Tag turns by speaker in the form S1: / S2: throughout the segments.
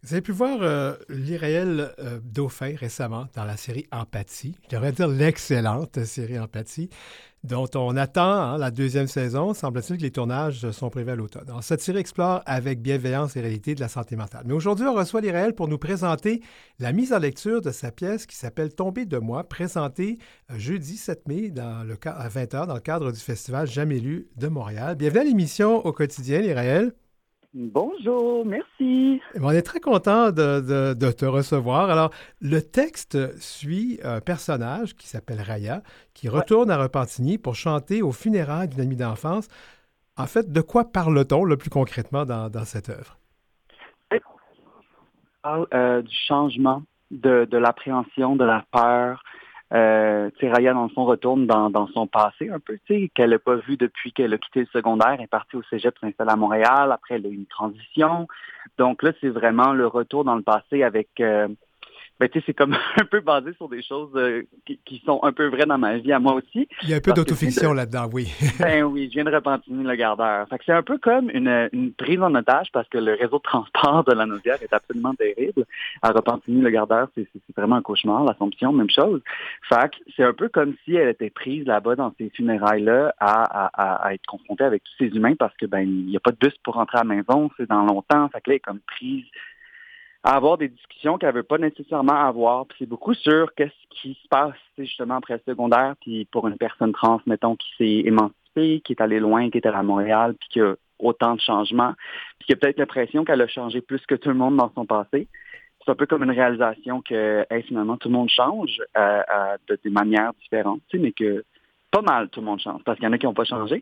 S1: Vous avez pu voir l'Iraël Dauphin récemment dans la série Empathie. Je devrais dire l'excellente série Empathie, dont on attend la deuxième saison. Semble-t-il que les tournages sont prévus à l'automne. Alors, cette série explore avec bienveillance et réalité de la santé mentale. Mais aujourd'hui, on reçoit l'Iraël pour nous présenter la mise en lecture de sa pièce qui s'appelle Tomber de moi, présentée jeudi 7 mai à 20h dans le cadre du festival Jamais lu de Montréal. Bienvenue à l'émission Au quotidien, l'Iraël.
S2: Bonjour, merci.
S1: On est très content de te recevoir. Alors, le texte suit un personnage qui s'appelle Raya, qui
S2: Ouais.
S1: retourne à Repentigny pour chanter aux funérailles d'une amie d'enfance. En fait, de quoi parle-t-on le plus concrètement dans cette œuvre?
S2: On parle du changement, de l'appréhension, de la peur. Tu sais, Raya, dans le fond, retourne dans son passé un peu, tu sais, qu'elle n'a pas vu depuis qu'elle a quitté le secondaire, elle est partie au cégep, s'installer à Montréal, après elle a eu une transition. Donc là, c'est vraiment le retour dans le passé avec tu sais, c'est comme un peu basé sur des choses qui sont un peu vraies dans ma vie à moi aussi,
S1: Il y a un peu
S2: parce que je viens
S1: d'autofiction
S2: de,
S1: là-dedans, oui.
S2: Ben oui, je viens de Repentigny le Gardeur. Fait que c'est un peu comme une prise en otage parce que le réseau de transport de la Naudière est absolument terrible. À Repentigny le Gardeur, c'est vraiment un cauchemar. L'Assomption, même chose. Fait que c'est un peu comme si elle était prise là-bas dans ces funérailles-là à être confrontée avec tous ces humains parce que il n'y a pas de bus pour rentrer à la maison, c'est dans longtemps. Fait que là, elle est comme prise à avoir des discussions qu'elle veut pas nécessairement avoir. Puis c'est beaucoup sur qu'est-ce qui se passe, tu sais, justement après le secondaire, puis pour une personne trans, mettons, qui s'est émancipée, qui est allée loin, qui est allée à Montréal, puis qui a autant de changements, puis qui a peut-être l'impression qu'elle a changé plus que tout le monde dans son passé. C'est un peu comme une réalisation que finalement tout le monde change de des manières différentes, tu sais, mais que pas mal tout le monde change, parce qu'il y en a qui n'ont pas changé.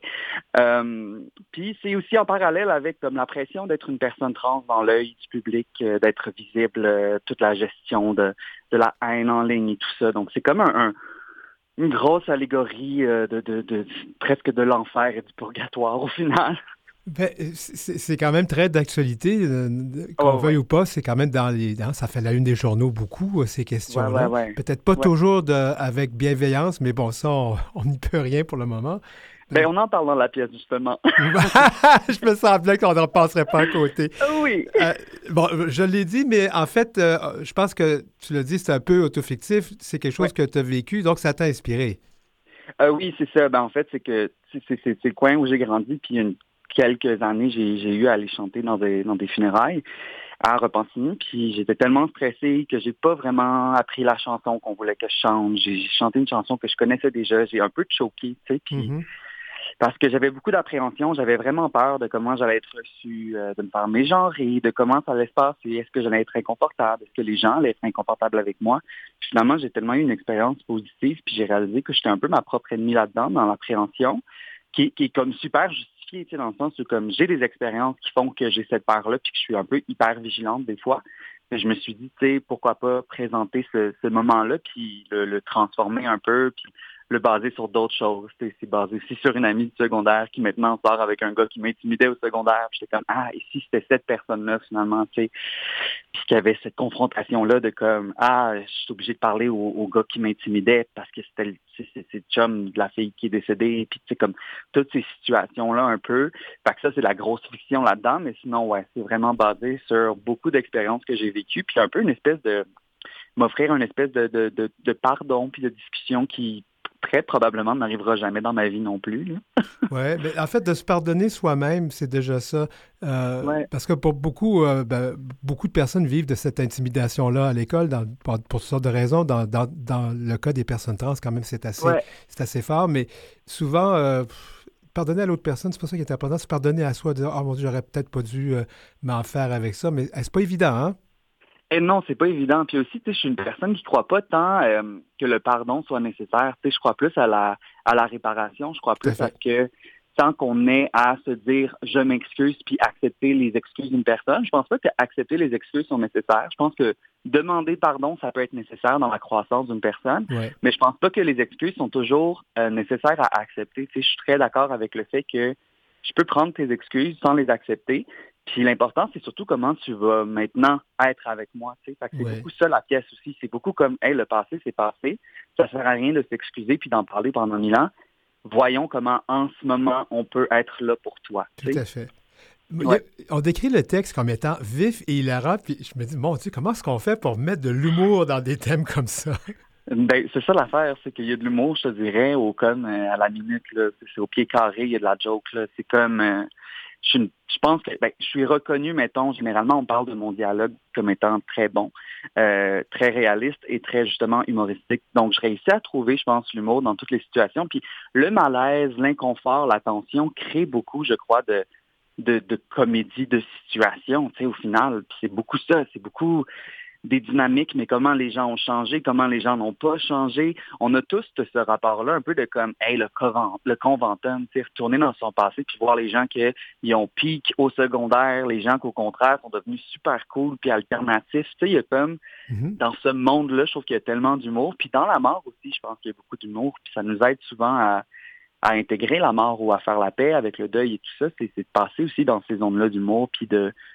S2: Puis c'est aussi en parallèle avec comme la pression d'être une personne trans dans l'œil du public, d'être visible, toute la gestion de la haine en ligne et tout ça. Donc c'est comme une grosse allégorie de presque de l'enfer et du purgatoire au final.
S1: Ben, c'est quand même très d'actualité, qu'on
S2: Oh,
S1: veuille
S2: ouais.
S1: ou pas, c'est quand même ça fait la une des journaux beaucoup, ces
S2: Ouais, ouais,
S1: questions-là.
S2: ouais.
S1: Peut-être pas
S2: Ouais.
S1: toujours avec bienveillance, mais bon, ça, on n'y peut rien pour le moment.
S2: Ben on en parle dans la pièce justement.
S1: Je me semblais qu'on n'en passerait pas à côté.
S2: Oui.
S1: Euh, bon, je l'ai dit, mais en fait, je pense que tu l'as dit, c'est un peu autofictif. C'est quelque chose
S2: Ouais.
S1: que tu as vécu, donc ça t'a inspiré.
S2: Oui, c'est ça. Ben, en fait, c'est que c'est le coin où j'ai grandi, puis il y a quelques années, j'ai eu à aller chanter dans des funérailles à Repentigny, puis j'étais tellement stressée que j'ai pas vraiment appris la chanson qu'on voulait que je chante. J'ai chanté une chanson que je connaissais déjà, j'ai un peu choqué, tu sais, puis
S1: Mhm.
S2: parce que j'avais beaucoup d'appréhension, j'avais vraiment peur de comment j'allais être reçue, de me faire mégenrer, de comment ça allait se passer, est-ce que j'allais être inconfortable, est-ce que les gens allaient être inconfortables avec moi. Puis finalement, j'ai tellement eu une expérience positive, puis j'ai réalisé que j'étais un peu ma propre ennemie là-dedans, dans l'appréhension, qui est comme super justifiée, tu sais, dans le sens où comme j'ai des expériences qui font que j'ai cette peur-là, puis que je suis un peu hyper vigilante des fois. Mais je me suis dit, tu sais, pourquoi pas présenter ce moment-là, puis le transformer un peu, puis le baser sur d'autres choses. C'est basé aussi sur une amie du secondaire qui maintenant sort avec un gars qui m'intimidait au secondaire. Puis j'étais comme, ah, ici, c'était cette personne-là, finalement, tu sais. Puis qu'il y avait cette confrontation-là de comme, ah, je suis obligé de parler au gars qui m'intimidait parce que c'est le chum de la fille qui est décédée. Puis tu sais, comme, toutes ces situations-là un peu. Fait que ça, c'est la grosse fiction là-dedans. Mais sinon, ouais, c'est vraiment basé sur beaucoup d'expériences que j'ai vécues. Puis un peu une espèce de m'offrir une espèce de pardon puis de discussion qui très probablement n'arrivera jamais dans ma vie non plus, là.
S1: Ouais, mais en fait, de se pardonner soi-même, c'est déjà ça.
S2: Ouais,
S1: Parce que pour beaucoup, beaucoup de personnes vivent de cette intimidation-là à l'école pour toutes sortes de raisons. Dans le cas des personnes trans, quand même,
S2: ouais.
S1: c'est assez fort. Mais souvent, pardonner à l'autre personne, c'est pas ça qui est important. C'est pardonner à soi, dire, oh mon Dieu, j'aurais peut-être pas dû m'en faire avec ça. Mais c'est pas évident, hein?
S2: Et non, c'est pas évident. Puis aussi, tu sais, je suis une personne qui croit pas tant que le pardon soit nécessaire. Tu sais, je crois plus à la réparation. Je crois
S1: Tout à
S2: plus à
S1: fait.
S2: ce que tant qu'on ait à se dire je m'excuse puis accepter les excuses d'une personne, je pense pas que accepter les excuses sont nécessaires. Je pense que demander pardon, ça peut être nécessaire dans la croissance d'une personne,
S1: Ouais.
S2: mais je pense pas que les excuses sont toujours nécessaires à accepter. Tu sais, je suis très d'accord avec le fait que je peux prendre tes excuses sans les accepter. Puis l'important, c'est surtout comment tu vas maintenant être avec moi. Tu sais. Fait que c'est
S1: Ouais.
S2: beaucoup ça la pièce aussi. C'est beaucoup comme, hey, le passé, c'est passé. Ça sert à rien de s'excuser puis d'en parler pendant 1000 ans. Voyons comment en ce moment on peut être là pour toi.
S1: Tout
S2: Tu sais.
S1: à fait.
S2: Ouais.
S1: On décrit le texte comme étant vif et hilarant, puis je me dis, mon Dieu, comment est-ce qu'on fait pour mettre de l'humour dans des thèmes comme ça?
S2: Ben, c'est ça l'affaire, c'est qu'il y a de l'humour, je te dirais, au comme à la minute, là, c'est au pied carré, il y a de la joke, là. C'est comme je pense que je suis reconnu, mettons, généralement on parle de mon dialogue comme étant très bon, très réaliste et très justement humoristique. Donc je réussis à trouver, je pense, l'humour dans toutes les situations. Puis le malaise, l'inconfort, la tension crée beaucoup, je crois, de comédie de situation, tu sais, au final. Puis c'est beaucoup ça, c'est beaucoup des dynamiques, mais comment les gens ont changé, comment les gens n'ont pas changé. On a tous ce rapport-là, un peu de comme, hey, le conventum, tu sais, retourner dans son passé, puis voir les gens qui ont piqué au secondaire, les gens qu'au contraire sont devenus super cool, puis alternatifs. Tu sais, il y a comme,
S1: Mhm.
S2: dans ce monde-là, je trouve qu'il y a tellement d'humour. Puis dans la mort aussi, je pense qu'il y a beaucoup d'humour, puis ça nous aide souvent à intégrer la mort ou à faire la paix avec le deuil et tout ça. C'est de passer aussi dans ces zones-là d'humour, puis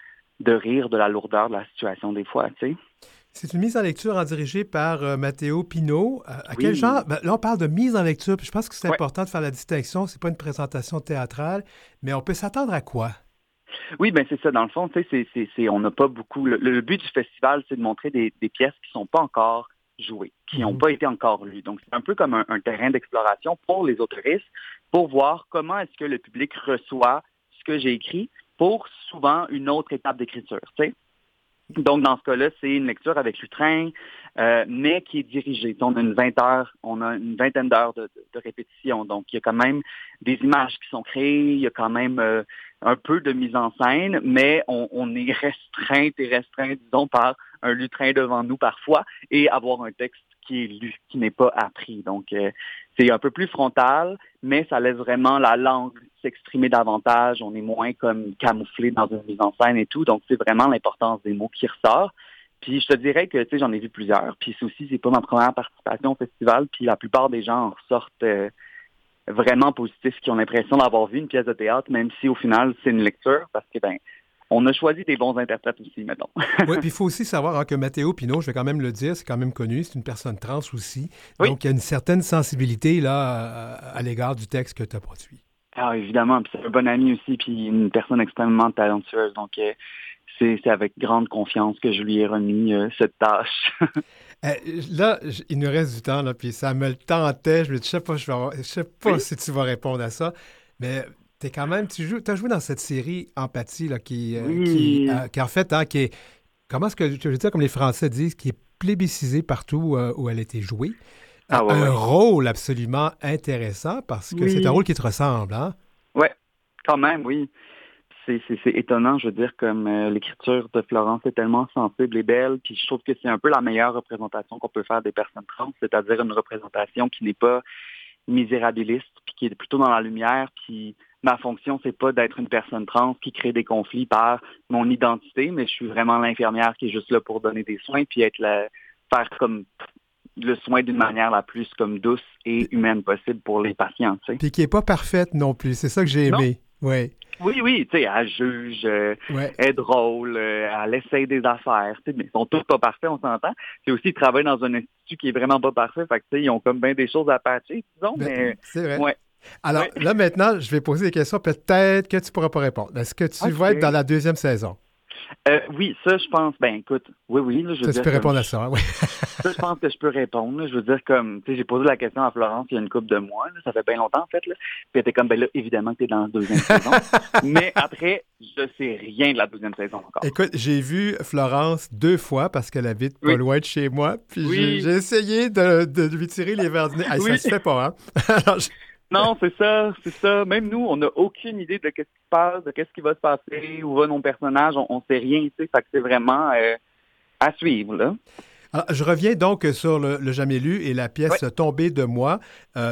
S2: de rire de la lourdeur de la situation des fois, tu sais.
S1: C'est une mise en lecture en dirigée par Matteo Pino. À quel genre?
S2: Oui.
S1: Ben, là, on parle de mise en lecture, puis je pense que c'est
S2: Ouais.
S1: important de faire la distinction. C'est pas une présentation théâtrale, mais on peut s'attendre à quoi?
S2: Oui, ben c'est ça. Dans le fond, tu sais, on n'a pas beaucoup. Le but du festival, c'est de montrer des pièces qui sont pas encore jouées, qui n'ont
S1: Mhm.
S2: pas été encore lues. Donc, c'est un peu comme un terrain d'exploration pour les autoristes, pour voir comment est-ce que le public reçoit ce que j'ai écrit pour souvent une autre étape d'écriture, tu sais. Donc, dans ce cas-là, c'est une lecture avec Lutrin, mais qui est dirigée. On a on a une vingtaine d'heures de répétition. Donc, il y a quand même des images qui sont créées, il y a quand même un peu de mise en scène, mais on est restreint, disons, par un Lutrin devant nous parfois et avoir un texte qui est lu, qui n'est pas appris. Donc, c'est un peu plus frontal, mais ça laisse vraiment la langue s'exprimer davantage. On est moins comme camouflé dans une mise en scène et tout. Donc, c'est vraiment l'importance des mots qui ressort. Puis, je te dirais que, tu sais, j'en ai vu plusieurs. Puis, c'est pas ma première participation au festival. Puis, la plupart des gens en ressortent vraiment positifs, qui ont l'impression d'avoir vu une pièce de théâtre, même si, au final, c'est une lecture, parce que, on a choisi des bons interprètes aussi, mettons.
S1: Oui, puis il faut aussi savoir que Matteo Pino, je vais quand même le dire, c'est quand même connu, c'est une personne trans aussi.
S2: Oui.
S1: Donc, il y a une certaine sensibilité là, à l'égard du texte que tu as produit.
S2: Ah, évidemment. Puis c'est un bon ami aussi, puis une personne extrêmement talentueuse. Donc, c'est avec grande confiance que je lui ai remis cette tâche.
S1: Euh, Là, il nous reste du temps, là, puis ça me le tentait. Je me dis, je sais pas, je sais pas
S2: Oui.
S1: si tu vas répondre à ça, mais t'es quand même, t'as joué dans cette série Empathie, là,
S2: Oui.
S1: qui en fait, hein, qui est, comment est-ce que je veux dire, comme les Français disent, qui est plébiscisée partout où elle a été jouée.
S2: Ah ouais,
S1: Un
S2: ouais.
S1: rôle absolument intéressant parce que c'est un rôle
S2: Oui.
S1: qui te ressemble, hein?
S2: Ouais, quand même, oui. C'est étonnant, je veux dire, comme l'écriture de Florence est tellement sensible et belle, puis je trouve que c'est un peu la meilleure représentation qu'on peut faire des personnes trans, c'est-à-dire une représentation qui n'est pas misérabiliste, puis qui est plutôt dans la lumière, puis ma fonction, c'est pas d'être une personne trans qui crée des conflits par mon identité, mais je suis vraiment l'infirmière qui est juste là pour donner des soins, puis faire comme le soin d'une manière la plus comme douce et
S1: Puis,
S2: humaine possible pour les patients, tu sais.
S1: puis qui est pas parfaite non plus. C'est ça que j'ai
S2: Non?
S1: aimé. Oui,
S2: Oui, oui, tu sais, elle juge,
S1: ouais.
S2: elle est drôle, elle essaye des affaires, tu sais, mais ils sont tous pas parfaits, on s'entend. C'est aussi, ils travaillent dans un institut qui est vraiment pas parfait, fait que, tu sais, ils ont comme bien des choses à patcher, disons,
S1: Ben,
S2: mais,
S1: c'est vrai.
S2: ouais,
S1: Alors
S2: ouais,
S1: là, maintenant, je vais poser des questions. Peut-être que tu pourras pas répondre. Est-ce que tu vas être dans
S2: ok.
S1: la deuxième saison?
S2: Oui, ça, je pense, ben, écoute, oui, là, je veux
S1: Ça, tu
S2: dire,
S1: peux
S2: comme,
S1: répondre à ça, hein, oui.
S2: ça, je pense que je peux répondre, là. Je veux dire, comme, tu sais, j'ai posé la question à Florence il y a une couple de mois, là, ça fait bien longtemps, en fait, là, puis elle était comme, ben là, évidemment que t'es dans la deuxième saison, mais après, je sais rien de la deuxième saison encore.
S1: Écoute, j'ai vu Florence 2 fois parce qu'elle habite pas
S2: Oui,
S1: loin de chez moi, puis j'ai
S2: oui,
S1: essayé de lui tirer les verres du nez. Hey, ça
S2: oui.
S1: se fait pas, hein? Alors,
S2: Non, c'est ça, c'est ça. Même nous, on n'a aucune idée de qu'est-ce qui se passe, de qu'est-ce qui va se passer, où va nos personnages, on sait rien, tu sais. Fait que c'est vraiment à suivre, là.
S1: alors, je reviens donc sur le Jamais lu et la
S2: Ouais,
S1: pièce Tombée de moi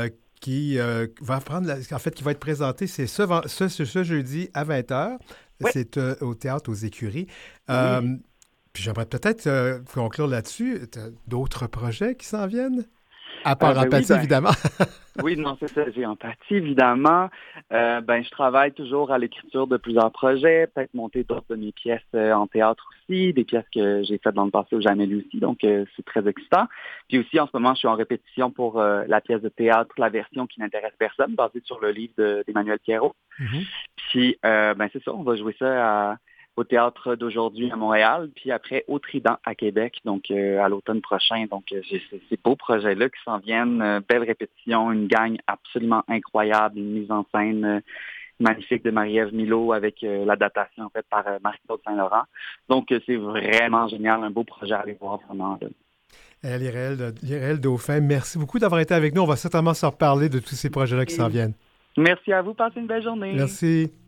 S1: qui va prendre, en fait, qui va être présentée, c'est ce jeudi à 20h.
S2: ouais,
S1: C'est au Théâtre aux Écuries.
S2: oui.
S1: Puis j'aimerais peut-être conclure là-dessus. T'as d'autres projets qui s'en viennent? À part
S2: Ben oui,
S1: Empathie, évidemment.
S2: oui, non, c'est ça. J'ai Empathie, évidemment. Je travaille toujours à l'écriture de plusieurs projets, peut-être monter d'autres de mes pièces en théâtre aussi, des pièces que j'ai faites dans le passé ou jamais lues aussi, donc c'est très excitant. Puis aussi, en ce moment, je suis en répétition pour la pièce de théâtre, la version qui n'intéresse personne, basée sur le livre d'Emmanuel Pierrot.
S1: Mhm.
S2: Puis, c'est ça, on va jouer ça au Théâtre d'aujourd'hui à Montréal, puis après au Trident à Québec, donc à l'automne prochain. Donc, j'ai ces beaux projets-là qui s'en viennent, belle répétition, une gang absolument incroyable, une mise en scène magnifique de Marie-Ève Milot avec l'adaptation faite par Marie-Claude Saint-Laurent. Donc, c'est vraiment génial, un beau projet à aller voir vraiment. Là.
S1: Liréel Dauphin, merci beaucoup d'avoir été avec nous. On va certainement se reparler de tous ces projets-là qui s'en viennent.
S2: Merci à vous, passez une belle journée.
S1: Merci.